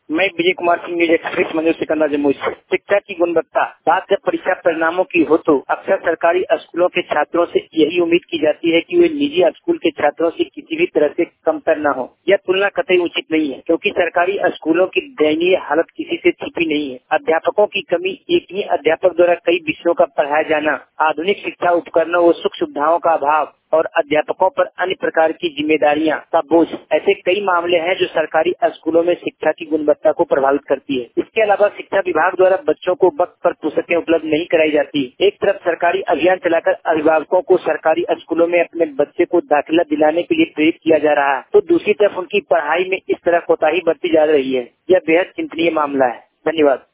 मैं Vijay Kumar Singh, news express, Manzoor Sikandar, Jammu. शिक्षा की गुणवत्ता बात जब परीक्षा परिणामों की हो तो अक्सर सरकारी स्कूलों के छात्रों से यही उम्मीद की जाती है कि वे निजी स्कूल के छात्रों से किसी भी तरह से कमतर न हो। यह तुलना कतई उचित नहीं है, क्योंकि सरकारी स्कूलों की दयनीय हालत किसी से छिपी नहीं है। अध्यापकों की कमी, एक ही अध्यापक द्वारा कई विषयों का पढ़ाया जाना, आधुनिक शिक्षा उपकरणों व सुख सुविधाओं का अभाव और अध्यापकों पर अन्य प्रकार की जिम्मेदारियां का बोझ, ऐसे कई मामले हैं जो सरकारी स्कूलों में शिक्षा की गुणवत्ता को प्रभावित करती है। इसके अलावा शिक्षा विभाग द्वारा बच्चों को वक्त पर पुस्तकें उपलब्ध नहीं कराई जाती। एक तरफ सरकारी अभियान चलाकर अभिभावकों को सरकारी स्कूलों में अपने बच्चे को दाखिला दिलाने के लिए प्रेरित किया जा रहा है, तो दूसरी तरफ उनकी पढ़ाई में इस तरह कोताही बरती जा रही है। यह बेहद चिंतनीय मामला है। धन्यवाद।